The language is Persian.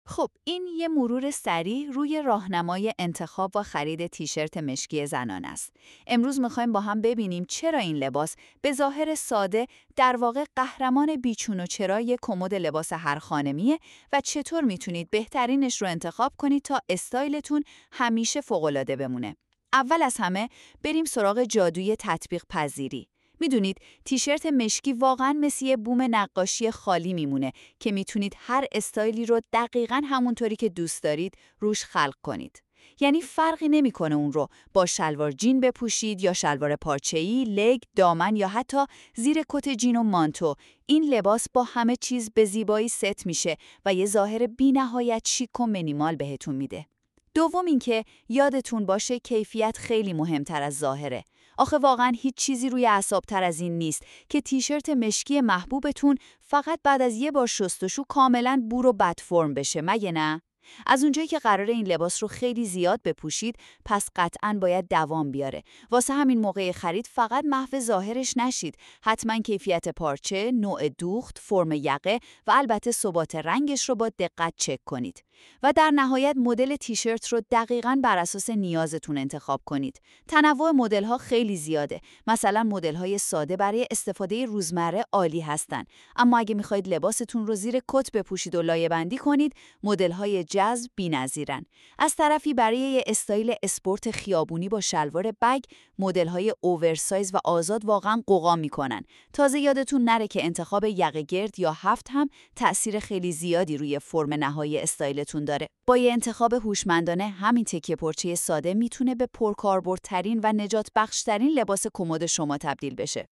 خب این یه مرور سریع روی راهنمای انتخاب و خرید تیشرت مشکی زنان است. امروز میخوایم با هم ببینیم چرا این لباس به ظاهر ساده در واقع قهرمان بیچون و چرای کمد لباس هر خانمیه و چطور میتونید بهترینش رو انتخاب کنید تا استایلتون همیشه فوق‌العاده بمونه. اول از همه بریم سراغ جادوی تطبیق پذیری. میدونید تیشرت مشکی واقعاً مثل یه بوم نقاشی خالی میمونه که میتونید هر استایلی رو دقیقاً همونطوری که دوست دارید روش خلق کنید. یعنی فرقی نمیکنه اون رو با شلوار جین بپوشید یا شلوار پارچه‌ای، لگ، دامن یا حتی زیر کت جین و مانتو. این لباس با همه چیز به زیبایی ست میشه و یه ظاهر بی‌نهایت شیک و مینیمال بهتون میده. دوم اینکه یادتون باشه کیفیت خیلی مهمتر از ظاهره. آخه واقعا هیچ چیزی روی اعصاب‌تر از این نیست که تیشرت مشکی محبوبتون فقط بعد از یه بار شستشو کاملاً بور و بد فرم بشه، مگه نه؟ از اونجایی که قراره این لباس رو خیلی زیاد بپوشید، پس قطعاً باید دوام بیاره. واسه همین موقع خرید فقط محو ظاهرش نشید. حتما کیفیت پارچه، نوع دوخت، فرم یقه و البته ثبات رنگش رو با دقت چک کنید. و در نهایت مدل تیشرت رو دقیقاً بر اساس نیازتون انتخاب کنید. تنوع مدل‌ها خیلی زیاده. مثلا مدل‌های ساده برای استفاده روزمره عالی هستن. اما اگه می‌خواید لباستون رو زیر کت بپوشید و لایه‌بندی کنید، مدل‌های جذب بی‌نظیرن. از طرفی برای یه استایل اسپورت خیابونی با شلوار بگ، مدل‌های اوورسایز و آزاد واقعاً قوقا می‌کنن. تازه یادتون نره که انتخاب یقه گرد یا هفت هم تأثیر خیلی زیادی روی فرم نهایی استایلتون داره. با یه انتخاب هوشمندانه همین تکیه پارچه ساده میتونه به پرکاربردترین و نجات بخشترین لباس کمد شما تبدیل بشه.